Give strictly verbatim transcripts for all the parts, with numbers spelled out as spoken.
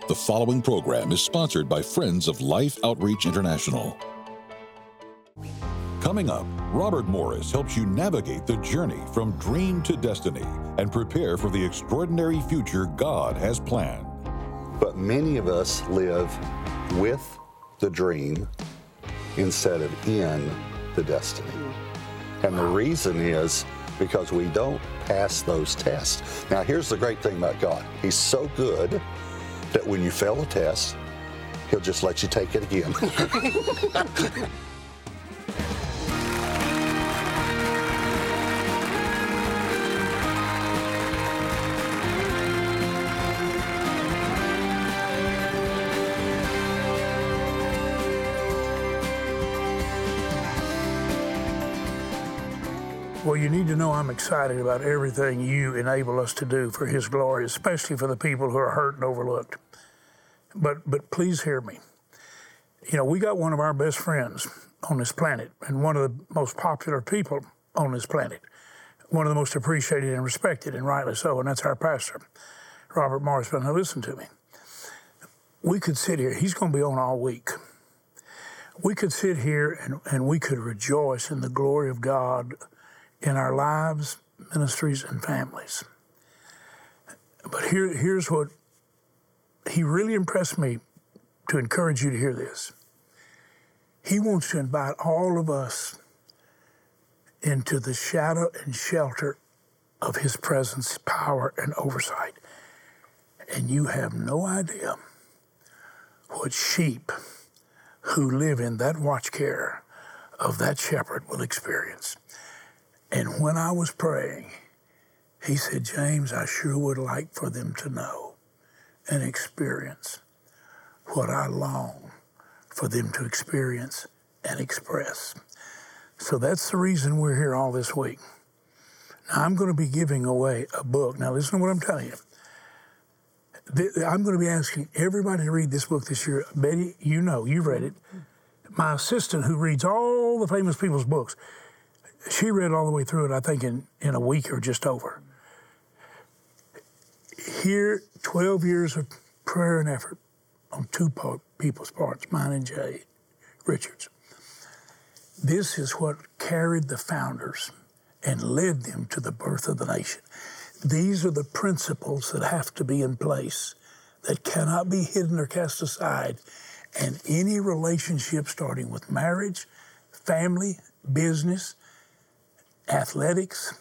The following program is sponsored by Friends of Life Outreach International. Coming up, Robert Morris helps you navigate the journey from dream to destiny and prepare for the extraordinary future God has planned. But many of us live with the dream instead of in the destiny. And the reason is because we don't pass those tests. Now, here's the great thing about God. He's so good that when you fail a test, He'll just let you take it again. Well, you need to know I'm excited about everything you enable us to do for His glory, especially for the people who are hurt and overlooked. But but please hear me. You know, we got one of our best friends on this planet and one of the most popular people on this planet, one of the most appreciated and respected, and rightly so, and that's our pastor, Robert Morris. But now listen to me. We could sit here. He's going to be on all week. We could sit here and, and we could rejoice in the glory of God in our lives, ministries, and families. But here, here's what he really impressed me to encourage you to hear this. He wants to invite all of us into the shadow and shelter of His presence, power, and oversight. And you have no idea what sheep who live in that watch care of that shepherd will experience. And when I was praying, he said, James, I sure would like for them to know and experience what I long for them to experience and express. So that's the reason we're here all this week. Now, I'm going to be giving away a book. Now, listen to what I'm telling you. I'm going to be asking everybody to read this book this year. Betty, you know, you've read it. My assistant, who reads all the famous people's books, she read all the way through it, I think, in, in a week or just over. Here, twelve years of prayer and effort on two po- people's parts, mine and Jay Richards. This is what carried the founders and led them to the birth of the nation. These are the principles that have to be in place, that cannot be hidden or cast aside. And any relationship starting with marriage, family, business, athletics,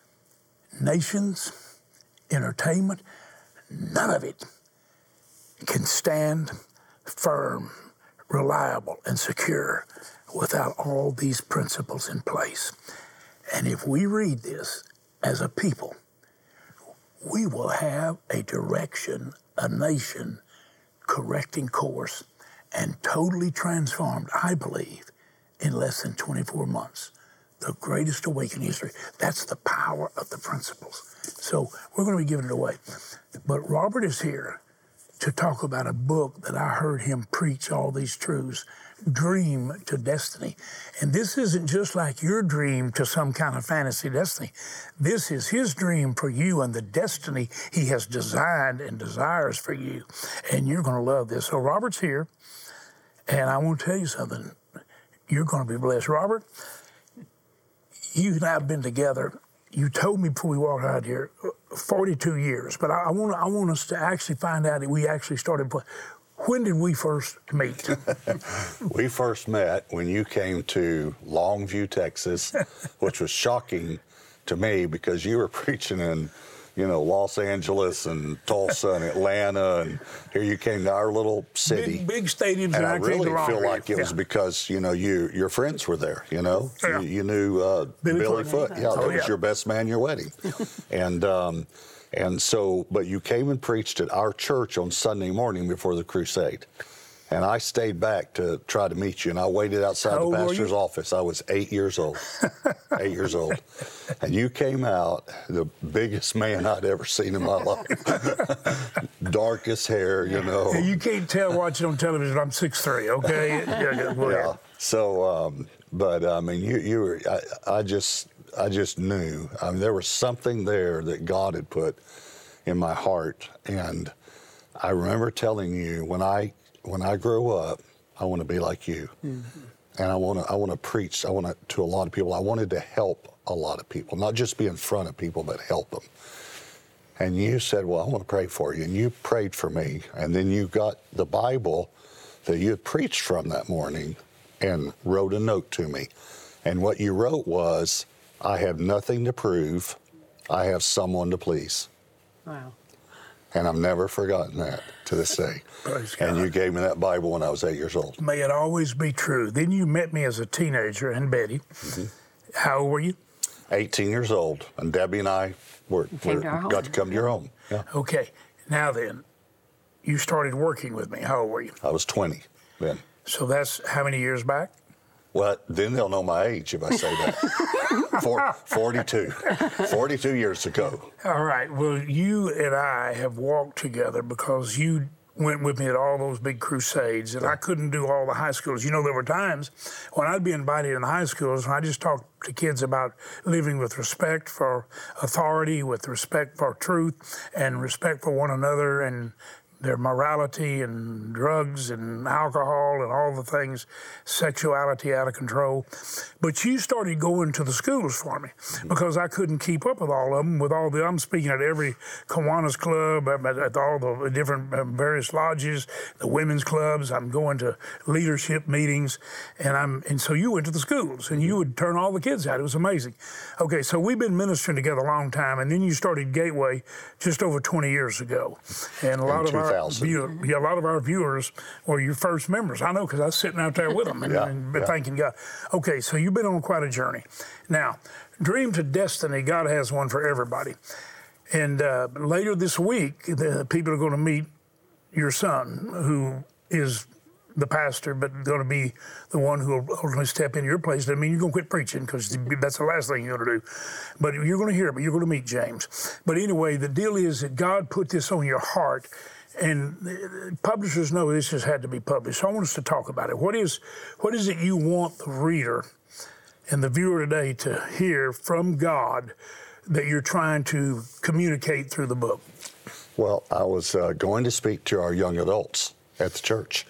nations, entertainment, none of it can stand firm, reliable, and secure without all these principles in place. And if we read this as a people, we will have a direction, a nation correcting course and totally transformed, I believe, in less than twenty-four months. The greatest awakening in history. That's the power of the principles. So we're going to be giving it away. But Robert is here to talk about a book that I heard him preach all these truths, Dream to Destiny. And this isn't just like your dream to some kind of fantasy destiny. This is his dream for you and the destiny he has designed and desires for you. And you're going to love this. So Robert's here, and I want to tell you something. You're going to be blessed. Robert, you and I have been together. You told me before we walked out here, forty-two years. But I, I want I want us to actually find out that we actually started. When did we first meet? We first met when you came to Longview, Texas, which was shocking to me because you were preaching in, you know, Los Angeles and Tulsa and Atlanta, and here you came to our little city. Big, big stadiums, and, and I, I really came to feel like it yeah. was because, you know, you your friends were there, you know. Yeah. You, you knew uh, Billy, Billy Foot. Foot. Yeah, Oh, that yeah. was your best man, your wedding. and um, and so, but you came and preached at our church on Sunday morning before the crusade. And I stayed back to try to meet you, and I waited outside How the old were pastor's you? office. I was eight years old, eight years old. And you came out, the biggest man I'd ever seen in my life. Darkest hair, you know. You can't tell watching on television. I'm six three, okay? yeah, yeah, go ahead. Yeah. So, um, but I mean, you, you were, I, I just, I just knew. I mean, there was something there that God had put in my heart, and I remember telling you when I when I grow up, I want to be like you, mm-hmm. and I want to I want to preach. I want to to a lot of people. I wanted to help a lot of people, not just be in front of people, but help them. And you said, "Well, I want to pray for you," and you prayed for me, and then you got the Bible that you had preached from that morning, and wrote a note to me. And what you wrote was, "I have nothing to prove. I have someone to please." Wow. And I've never forgotten that to this day. Praise And God. you gave me that Bible when I was eight years old. May it always be true. Then you met me as a teenager, and Betty. Mm-hmm. How old were you? eighteen years old. And Debbie and I were, were to our home. got to come to your home. Yeah. Okay. Now then, you started working with me. How old were you? I was twenty then. So that's how many years back? Well, then they'll know my age if I say that. For, forty-two. forty-two years ago. All right. Well, you and I have walked together because you went with me at all those big crusades, and I couldn't do all the high schools. You know, there were times when I'd be invited in the high schools, and I just talked to kids about living with respect for authority, with respect for truth, and respect for one another, and their morality and drugs and alcohol and all the things, sexuality out of control. But you started going to the schools for me because I couldn't keep up with all of them. With all the, I'm speaking at every Kiwanis club, at, at all the different uh, various lodges, the women's clubs. I'm going to leadership meetings, and I'm and so you went to the schools and you would turn all the kids out. It was amazing. Okay, so we've been ministering together a long time, and then you started Gateway just over twenty years ago, and a lot of our View, yeah, a lot of our viewers were your first members. I know because I was sitting out there with them and, yeah, and yeah. thanking God. Okay, so you've been on quite a journey. Now, Dream to Destiny, God has one for everybody. And uh, later this week, the people are going to meet your son, who is the pastor, but going to be the one who will ultimately step in your place. Doesn't mean you're going to quit preaching, because that's the last thing you're going to do. But you're going to hear it, but you're going to meet James. But anyway, the deal is that God put this on your heart, and publishers know this has had to be published. So I want us to talk about it. What is, what is it you want the reader and the viewer today to hear from God that you're trying to communicate through the book? Well, I was uh, going to speak to our young adults at the church,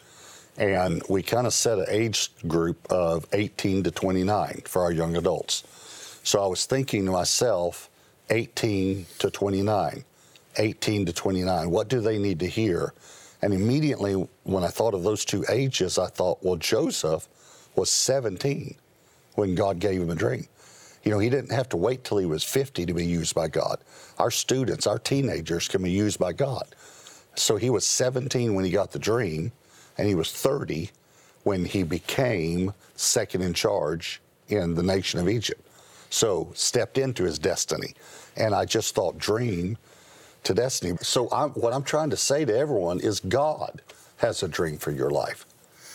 and we kind of set an age group of eighteen to twenty-nine for our young adults. So I was thinking to myself, eighteen to twenty-nine, eighteen to twenty-nine, what do they need to hear? And immediately when I thought of those two ages, I thought, well, Joseph was seventeen when God gave him a dream. You know, he didn't have to wait till he was fifty to be used by God. Our students, our teenagers can be used by God. So he was seventeen when he got the dream, and he was thirty when he became second in charge in the nation of Egypt. So stepped into his destiny. And I just thought dream to destiny. So I'm, what I'm trying to say to everyone is God has a dream for your life.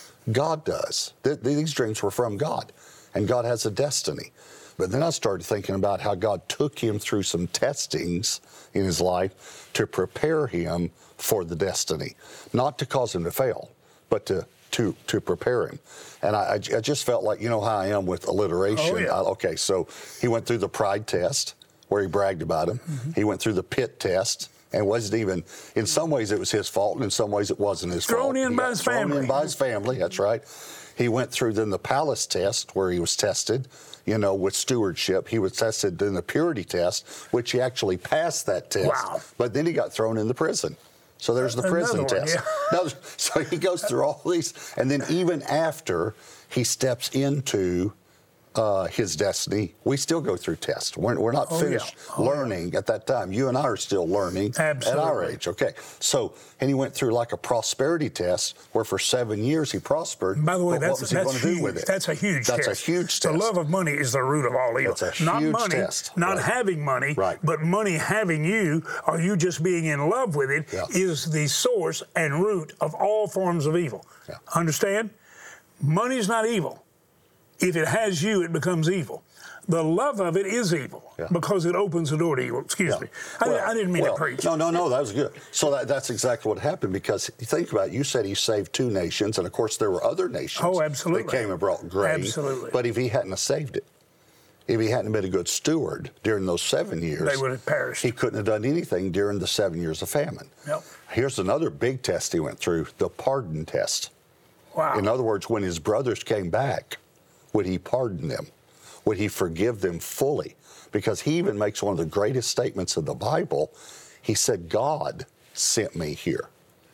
God does. Th- these dreams were from God, and God has a destiny. But then I started thinking about how God took him through some testings in his life to prepare him for the destiny, not to cause him to fail, but to to to prepare him. And I, I just felt like, you know how I am with alliteration. Oh, yeah. I, okay, so he went through the pride test, where he bragged about him. Mm-hmm. He went through the pit test, and wasn't even, in some ways it was his fault, and in some ways it wasn't his thrown fault. In he by his thrown family. in by his family, that's right. He went through then the palace test, where he was tested, you know, with stewardship. He was tested in the purity test, which he actually passed that test. Wow. But then he got thrown in the prison. So there's the prison Another one, test. yeah. Now, so he goes through all these, and then even after he steps into Uh, his destiny, we still go through tests. We're, we're not Oh, finished yeah. Oh, learning at that time. You and I are still learning Absolutely. at our age. Okay. So, and he went through like a prosperity test where for seven years he prospered. By the way, but that's, what was he that's going to huge. do with it? That's a huge That's test. a huge test. The love of money is the root of all evil. That's a not huge money, test. not Right. having money, Right. but money having you, or you just being in love with it, Yeah. is the source and root of all forms of evil. Yeah. Understand? Money's not evil. If it has you, it becomes evil. The love of it is evil, Yeah. because it opens the door to evil. Excuse Yeah. me. I, Well, I didn't mean well, to preach. No, no, no, that was good. So that, that's exactly what happened, because you think about it, you said he saved two nations, and of course there were other nations Oh, absolutely. that came and brought grain. Absolutely. But if he hadn't have saved it, If he hadn't been a good steward during those seven years, they would have perished. He couldn't have done anything during the seven years of famine. Yep. Here's another big test he went through, the pardon test. Wow. In other words, when his brothers came back, would he pardon them? Would he forgive them fully? Because he even makes one of the greatest statements of the Bible. He said, God sent me here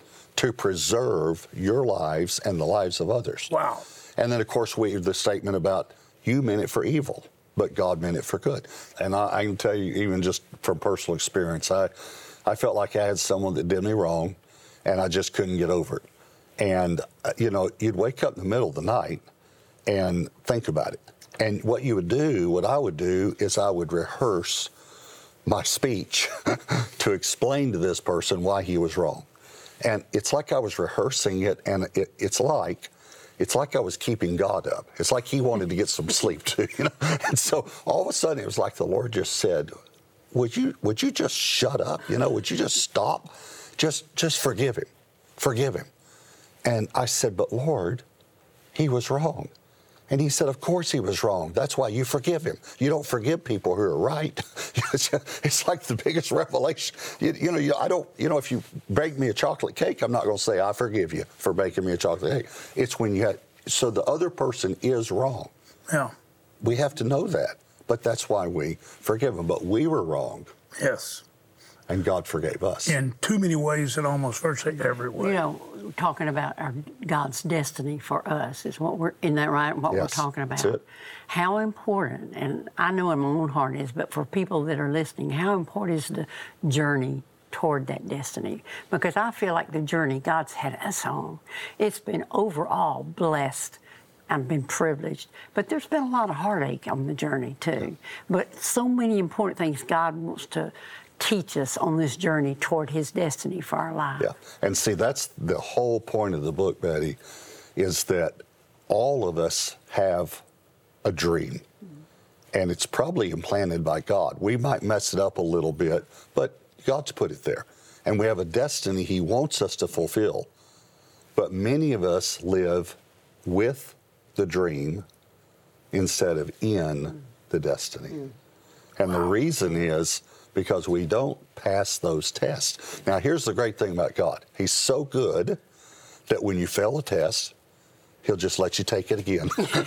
to preserve your lives and the lives of others. Wow. And then, of course, we have the statement about you meant it for evil, but God meant it for good. And I, I can tell you, even just from personal experience, I, I felt like I had someone that did me wrong, and I just couldn't get over it. And, uh, you know, you'd wake up in the middle of the night and think about it. And what you would do, what I would do, is I would rehearse my speech to explain to this person why he was wrong. And it's like I was rehearsing it, and it, it's like it's like I was keeping God up. It's like he wanted to get some sleep too, you know. And so all of a sudden, it was like the Lord just said, "Would you would you just shut up? You know, would you just stop? Just just forgive him, forgive him." And I said, "But Lord, he was wrong." And he said, "Of course he was wrong. That's why you forgive him. You don't forgive people who are right." It's like the biggest revelation. You, you know, you, I don't. You know, if you bake me a chocolate cake, I'm not going to say I forgive you for baking me a chocolate cake. It's when you had. So the other person is wrong. Yeah. We have to know that, but that's why we forgive them. But we were wrong. Yes. And God forgave us. In too many ways, in almost virtually every way. You know, talking about our God's destiny for us is what we're, isn't that right? What Yes, we're talking about. that's it. How important, and I know in my own heart is, but for people that are listening, how important is the journey toward that destiny? Because I feel like the journey God's had us on, it's been overall blessed. I've been privileged, but there's been a lot of heartache on the journey too. But so many important things God wants to teach us on this journey toward his destiny for our life. Yeah, and see, that's the whole point of the book, Betty, is that all of us have a dream, and it's probably implanted by God. We might mess it up a little bit, but God's put it there, and we have a destiny he wants us to fulfill. But many of us live with the dream instead of in the destiny. Mm. And wow. The reason is because we don't pass those tests. Now, here's the great thing about God. He's so good that when you fail a test, he'll just let you take it again.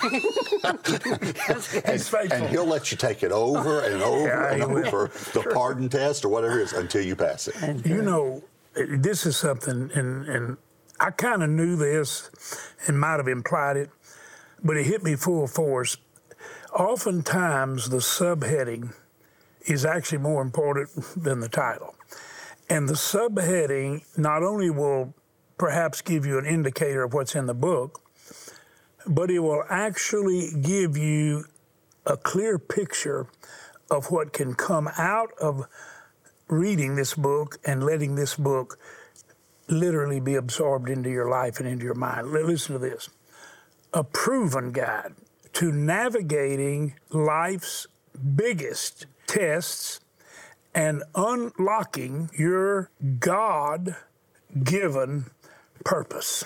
and, and he'll let you take it over and over yeah, and over, the sure. pardon test or whatever it is, until you pass it. And you know, this is something, and, and I kind of knew this and might have implied it, but it hit me full force. Oftentimes, the subheading is actually more important than the title. And the subheading not only will perhaps give you an indicator of what's in the book, but it will actually give you a clear picture of what can come out of reading this book and letting this book literally be absorbed into your life and into your mind. Listen to this. A proven guide to navigating life's biggest tests and unlocking your God-given purpose.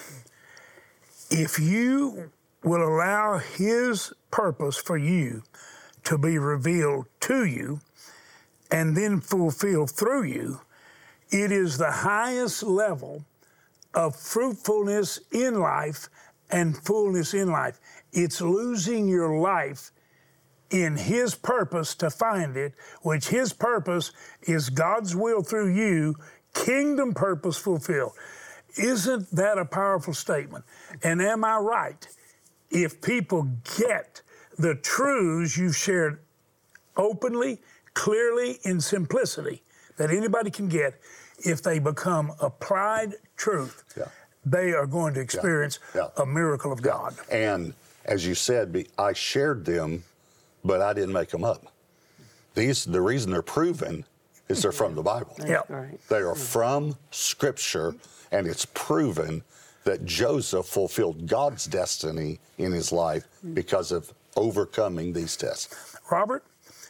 If you will allow his purpose for you to be revealed to you and then fulfilled through you, it is the highest level of fruitfulness in life and fullness in life. It's losing your life in his purpose to find it, which his purpose is God's will through you, kingdom purpose fulfilled. Isn't that a powerful statement? And am I right? If people get the truths you've shared openly, clearly, in simplicity that anybody can get, if they become applied truth, yeah. they are going to experience yeah. Yeah. a miracle of God. Yeah. And as you said, I shared them, but I didn't make them up. These, the reason they're proven is they're from the Bible. Yep. Right. They are from Scripture, and it's proven that Joseph fulfilled God's destiny in his life because of overcoming these tests. Robert,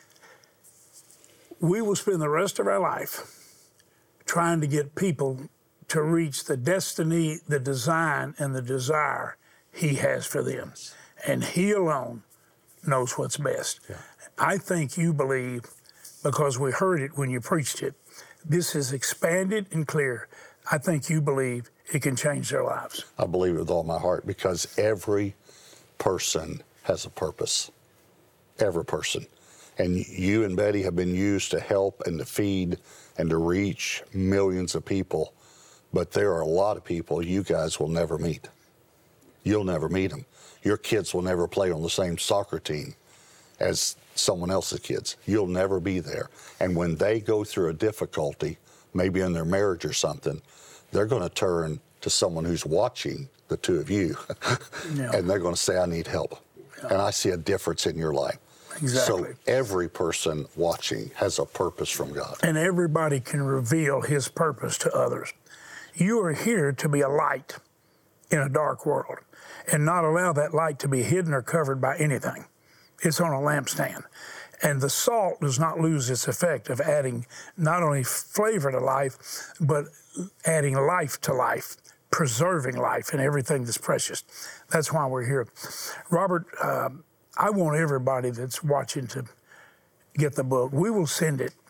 we will spend the rest of our life trying to get people to reach the destiny, the design, and the desire he has for them. And he alone knows what's best. Yeah. I think you believe, because we heard it when you preached it, this is expanded and clear. I think you believe it can change their lives. I believe it with all my heart, because every person has a purpose. Every person. And you and Betty have been used to help and to feed and to reach millions of people. But there are a lot of people you guys will never meet. You'll never meet them. Your kids will never play on the same soccer team as someone else's kids. You'll never be there. And when they go through a difficulty, maybe in their marriage or something, they're going to turn to someone who's watching the two of you, yeah. and they're going to say, I need help. Yeah. And I see a difference in your life. Exactly. So every person watching has a purpose from God. And everybody can reveal his purpose to others. You are here to be a light in a dark world and not allow that light to be hidden or covered by anything. It's on a lampstand. And the salt does not lose its effect of adding not only flavor to life, but adding life to life, preserving life and everything that's precious. That's why we're here. Robert, uh, I want everybody that's watching to get the book. We will send it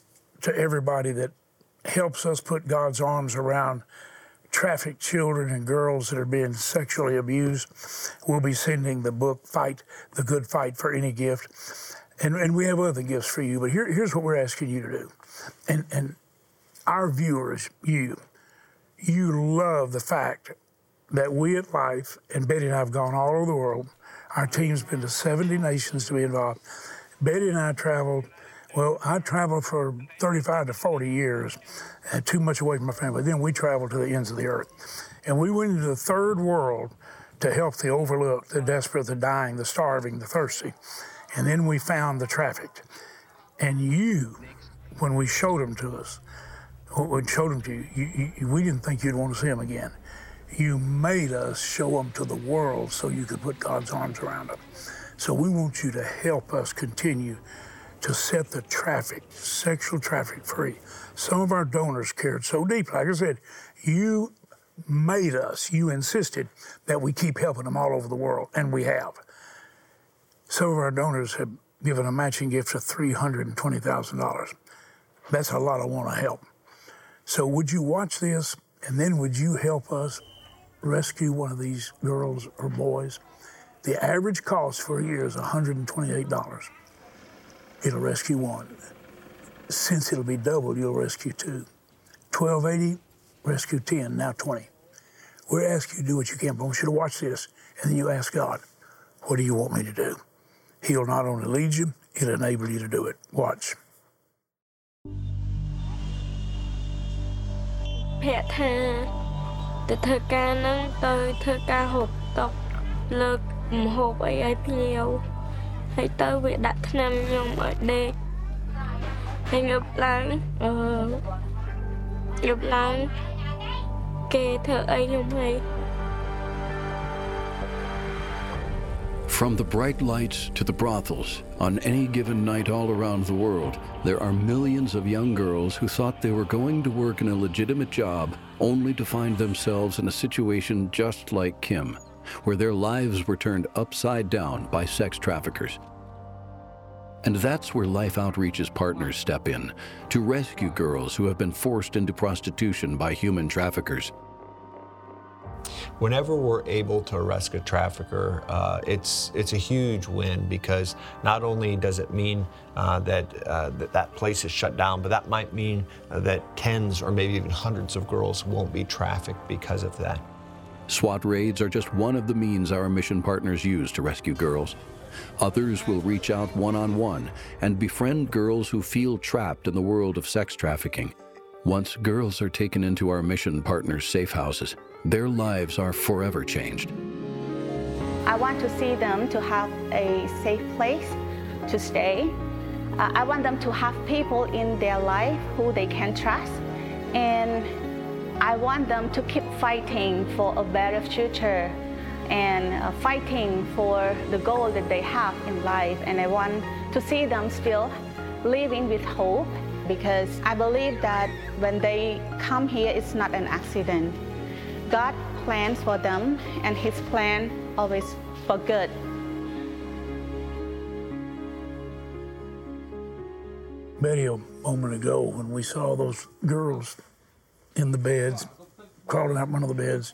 to everybody that helps us put God's arms around trafficked children and girls that are being sexually abused. We'll be sending the book, Fight the Good Fight for Any Gift. And, and we have other gifts for you, but here, here's what we're asking you to do. And, and our viewers, you, you love the fact that we at Life, and Betty and I have gone all over the world. Our team's been to seventy nations to be involved. Betty and I traveled, well, I traveled for thirty-five to forty years, and too much away from my family. Then we traveled to the ends of the earth. And we went into the third world to help the overlooked, the desperate, the dying, the starving, the thirsty. And then we found the trafficked. And you, when we showed them to us, when we showed them to you, you, you, we didn't think you'd want to see them again. You made us show them to the world so you could put God's arms around them. So we want you to help us continue to set the traffic, sexual traffic free. Some of our donors cared so deeply. Like I said, you made us, you insisted that we keep helping them all over the world, and we have. Some of our donors have given a matching gift of three hundred twenty thousand dollars. That's a lot I want to help. So would you watch this, and then would you help us rescue one of these girls or boys? The average cost for a year is one hundred twenty-eight dollars. It'll rescue one. Since it'll be doubled, you'll rescue two. twelve eighty, rescue ten, now twenty. We're asking you to do what you can, but I want you to watch this, and then you ask God, what do you want me to do? He'll not only lead you, he'll enable you to do it. Watch. ភាក់ថាទៅធ្វើការហ្នឹងទៅធ្វើការហូបតុកលើកម្ហូបអីឲ្យភ្ញៀវហើយទៅវាដាក់ថ្នាំខ្ញុំឲ្យដេកហើយងើបឡើងអឺងើបឡើងគេធ្វើអីខ្ញុំហើយ From the bright lights to the brothels, on any given night all around the world, there are millions of young girls who thought they were going to work in a legitimate job only to find themselves in a situation just like Kim, where their lives were turned upside down by sex traffickers. And that's where Life Outreach's partners step in, to rescue girls who have been forced into prostitution by human traffickers. Whenever we're able to arrest a trafficker, uh, it's it's a huge win, because not only does it mean uh, that, uh, that that place is shut down, but that might mean uh, that tens or maybe even hundreds of girls won't be trafficked because of that. SWAT raids are just one of the means our mission partners use to rescue girls. Others will reach out one-on-one and befriend girls who feel trapped in the world of sex trafficking. Once girls are taken into our mission partners' safe houses, their lives are forever changed. I want to see them to have a safe place to stay. Uh, I want them to have people in their life who they can trust. And I want them to keep fighting for a better future and uh, fighting for the goal that they have in life. And I want to see them still living with hope, because I believe that when they come here, it's not an accident. God plans for them, and His plan always for good. Betty a moment ago when we saw those girls in the beds, crawling out one of the beds.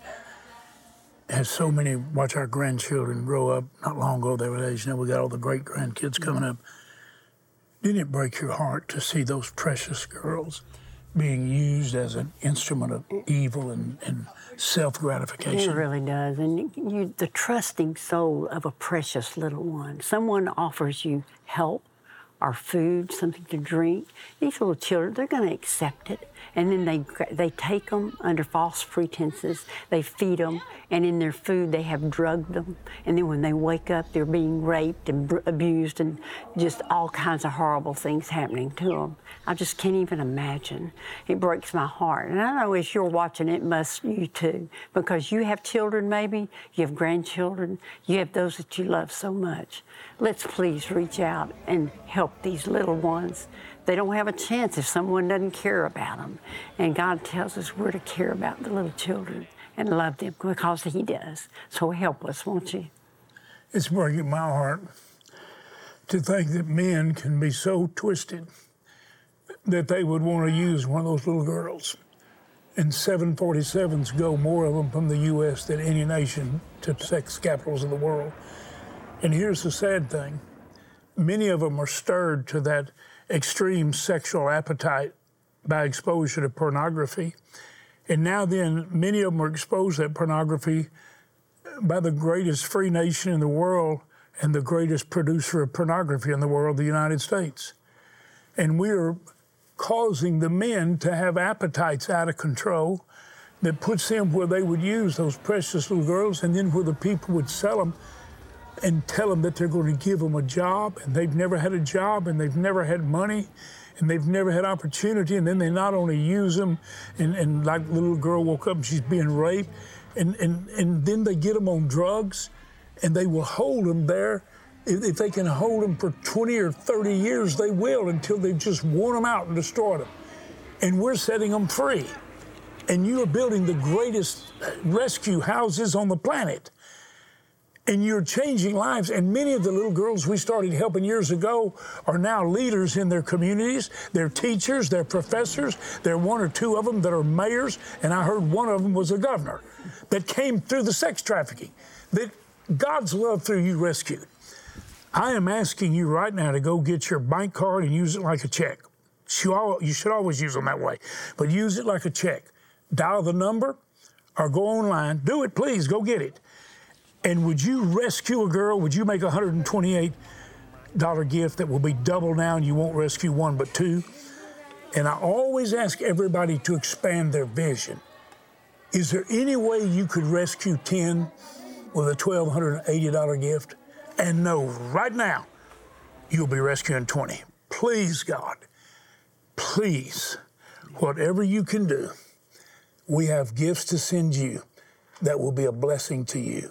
Had so many, watch our grandchildren grow up. Not long ago they were that age. Now we got all the great grandkids coming up. Didn't it break your heart to see those precious girls being used as an instrument of evil and, and self-gratification? It really does. And you, the trusting soul of a precious little one. Someone offers you help or food, something to drink. These little children, they're going to accept it. And then they they take them under false pretenses. They feed them, and in their food they have drugged them. And then when they wake up, they're being raped and br- abused and just all kinds of horrible things happening to them. I just can't even imagine. It breaks my heart. And I know as you're watching, it must you too, because you have children maybe, you have grandchildren, you have those that you love so much. Let's please reach out and help these little ones. They don't have a chance if someone doesn't care about them. And God tells us we're to care about the little children and love them because He does. So help us, won't you? It's breaking my heart to think that men can be so twisted that they would want to use one of those little girls. And seven forty-sevens go, more of them from the U S than any nation, to sex capitals of the world. And here's the sad thing. Many of them are stirred to that extreme sexual appetite by exposure to pornography. And now then, many of them are exposed to that pornography by the greatest free nation in the world and the greatest producer of pornography in the world, the United States. And we are causing the men to have appetites out of control that puts them where they would use those precious little girls, and then where the people would sell them and tell them that they're going to give them a job, and they've never had a job, and they've never had money, and they've never had opportunity, and then they not only use them, and, and like the little girl woke up and she's being raped, and, and, and then they get them on drugs, and they will hold them there. If, if they can hold them for twenty or thirty years, they will, until they've just worn them out and destroyed them. And we're setting them free. And you are building the greatest rescue houses on the planet. And you're changing lives. And many of the little girls we started helping years ago are now leaders in their communities. They're teachers, they're professors. There are one or two of them that are mayors. And I heard one of them was a governor that came through the sex trafficking, that God's love through you rescued. I am asking you right now to go get your bank card and use it like a check. You should always use them that way, but use it like a check. Dial the number or go online. Do it, please. Go get it. And would you rescue a girl? Would you make a one hundred twenty-eight dollars gift that will be double now, and you won't rescue one but two? And I always ask everybody to expand their vision. Is there any way you could rescue ten with a one thousand two hundred eighty dollars gift? And know right now you'll be rescuing twenty. Please, God, please, whatever you can do, we have gifts to send you that will be a blessing to you.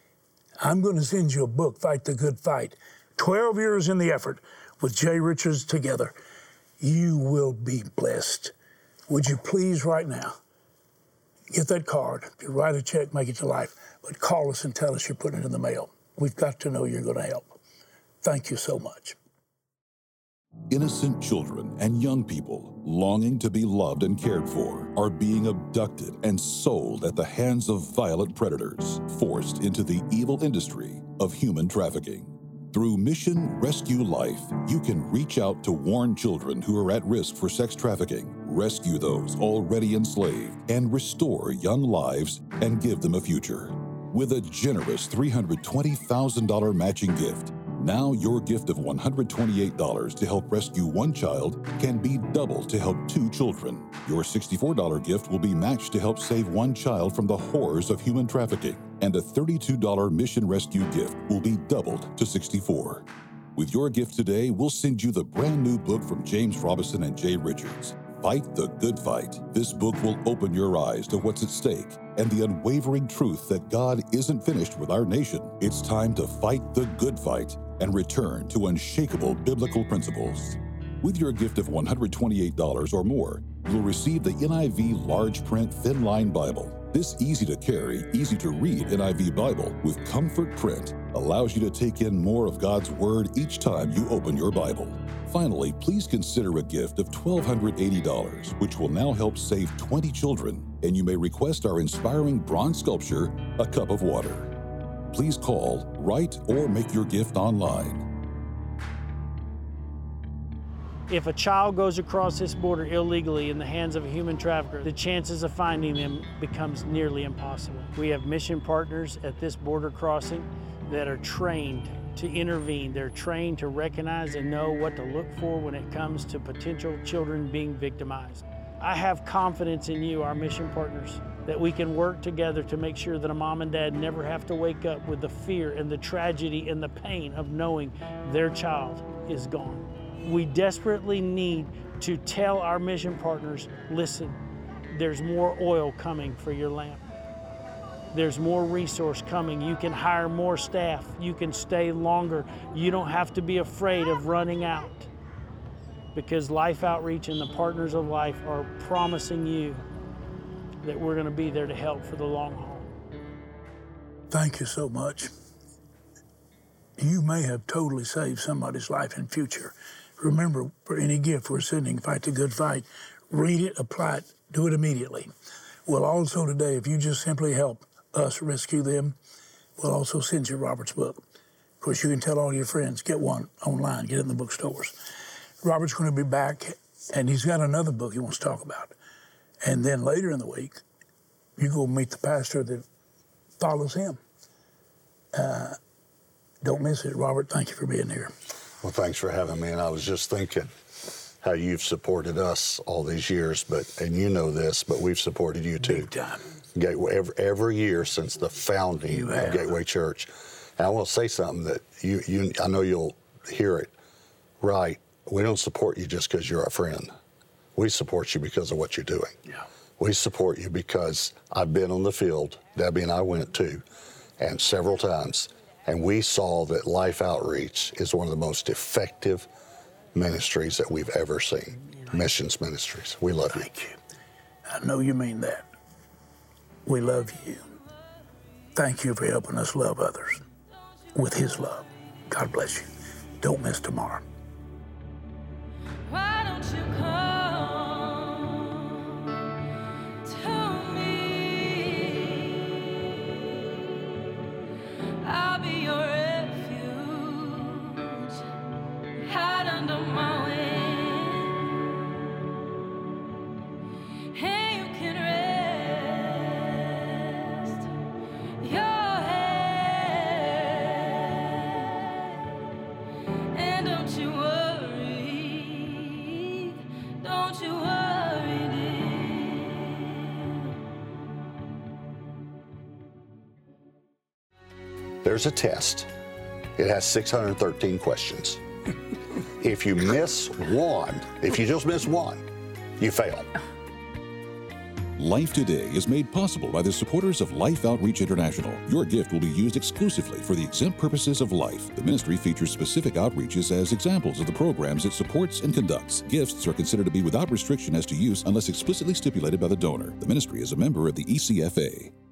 I'm going to send you a book, Fight the Good Fight. twelve years in the effort with Jay Richards together. You will be blessed. Would you please right now get that card? If you write a check, make it to life. But call us and tell us you're putting it in the mail. We've got to know you're going to help. Thank you so much. Innocent children and young people longing to be loved and cared for are being abducted and sold at the hands of violent predators, forced into the evil industry of human trafficking. Through Mission Rescue Life, you can reach out to warn children who are at risk for sex trafficking, rescue those already enslaved, and restore young lives and give them a future. With a generous three hundred twenty thousand dollars matching gift, now your gift of one hundred twenty-eight dollars to help rescue one child can be doubled to help two children. Your sixty-four dollars gift will be matched to help save one child from the horrors of human trafficking, and a thirty-two dollars Mission Rescue gift will be doubled to sixty-four dollars. With your gift today, we'll send you the brand new book from James Robison and Jay Richards, Fight the Good Fight. This book will open your eyes to what's at stake and the unwavering truth that God isn't finished with our nation. It's time to fight the good fight and return to unshakable biblical principles. With your gift of one hundred twenty-eight dollars or more, you'll receive the N I V Large Print Thin Line Bible. This easy-to-carry, easy-to-read N I V Bible with comfort print allows you to take in more of God's Word each time you open your Bible. Finally, please consider a gift of one thousand two hundred eighty dollars, which will now help save twenty children, and you may request our inspiring bronze sculpture, A Cup of Water. Please call, write, or make your gift online. If a child goes across this border illegally in the hands of a human trafficker, the chances of finding them becomes nearly impossible. We have mission partners at this border crossing that are trained to intervene. They're trained to recognize and know what to look for when it comes to potential children being victimized. I have confidence in you, our mission partners, that we can work together to make sure that a mom and dad never have to wake up with the fear and the tragedy and the pain of knowing their child is gone. We desperately need to tell our mission partners, listen, there's more oil coming for your lamp. There's more resource coming. You can hire more staff. You can stay longer. You don't have to be afraid of running out, because Life Outreach and the Partners of Life are promising you that we're going to be there to help for the long haul. Thank you so much. You may have totally saved somebody's life in future. Remember, for any gift we're sending, Fight the Good Fight, read it, apply it, do it immediately. We'll also today, if you just simply help us rescue them, we'll also send you Robert's book. Of course, you can tell all your friends, get one online, get it in the bookstores. Robert's going to be back, and he's got another book he wants to talk about. And then later in the week, you go meet the pastor that follows him. Uh, don't miss it. Robert, thank you for being here. Well, thanks for having me. And I was just thinking how you've supported us all these years, but and you know this, but we've supported you too. Big time. Gateway, every, every year since the founding of Gateway Church. And I want to say something that you, you, I know you'll hear it right. We don't support you just because you're our friend. We support you because of what you're doing. Yeah. We support you because I've been on the field, Debbie and I went too, and several times, and we saw that Life Outreach is one of the most effective ministries that we've ever seen, missions ministries. We love you. Thank you. I know you mean that. We love you. Thank you for helping us love others with His love. God bless you. Don't miss tomorrow. Why don't you come to me? I'll be your refuge, hide under my wing, and you can rest your head, and don't you worry, don't you worry, dear. There's a test. It has six hundred thirteen questions. If you miss one, if you just miss one, you fail. Life Today is made possible by the supporters of Life Outreach International. Your gift will be used exclusively for the exempt purposes of life. The ministry features specific outreaches as examples of the programs it supports and conducts. Gifts are considered to be without restriction as to use unless explicitly stipulated by the donor. The ministry is a member of the E C F A.